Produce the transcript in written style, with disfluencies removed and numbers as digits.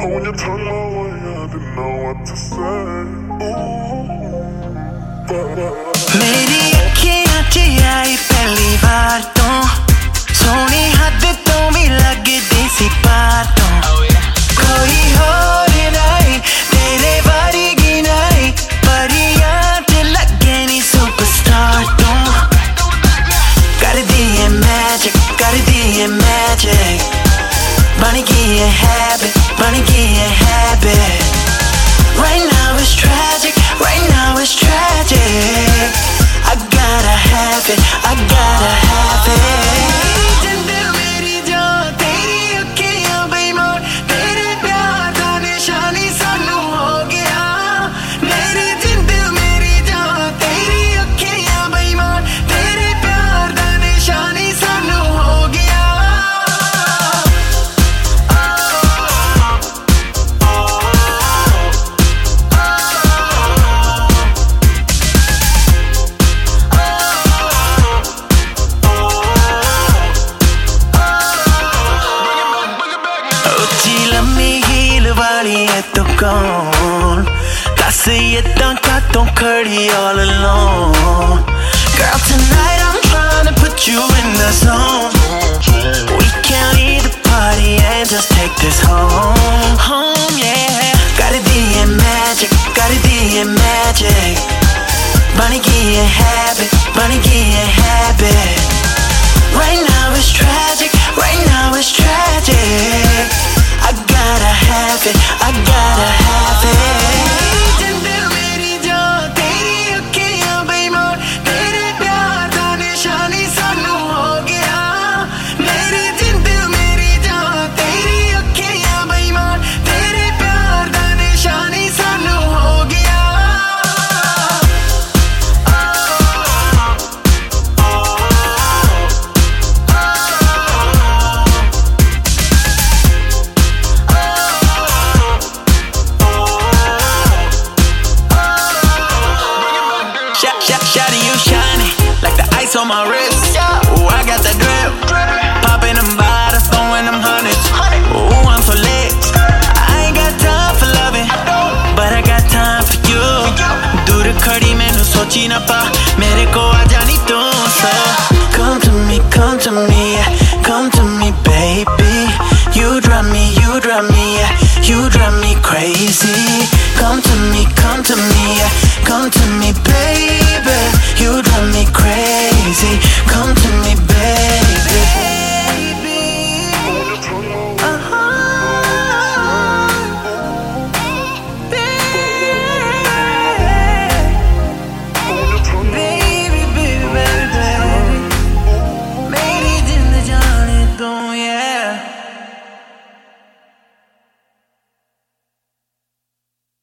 Oh, when you took my way, I didn't know what to say. मेरी अखियां च आई पहली बार तो सोनी हद तो भी लगदी सी पार तो कोई होर नहीं तेरे वर्गी नहीं परियां ते लगे नी सुपरस्टार तो कर दिए मैजिक बन गई है habit right now it's tragic I gotta have it जिंदे मेरी जान तेरी अखियां बेईमान तेरे प्यार दा निशानी सानू हो गया मेरी जिंदे मेरी जान तेरी अखियां बेईमान तेरे प्यार दा निशानी सानू हो गया तो कौन कैसे ये ताकतों खड़ी all alone Girl tonight I'm trying to put you in the zone We can leave the party and just take this home yeah कर दिए magic बन गई है habit Right now it's tragic I gotta have it जिंदे मेरी जान तेरी अखियां बेईमान तेरे प्यार दा निशानी सानू हो गया मेरी जिंदे मेरी जान तेरी अखियां बेईमान तेरे प्यार दा निशानी सानू हो गया Shawty, you shining like the ice on my wrist. Ooh, I got that drip. Popping them bottles, throwing them hundreds. Ooh, I'm so lit. I ain't got time for loving, but I got time for you. दूर खड़ी मैनू सोची ना पा मेरे को आ जानी तू so come to me baby You drive me crazy Come to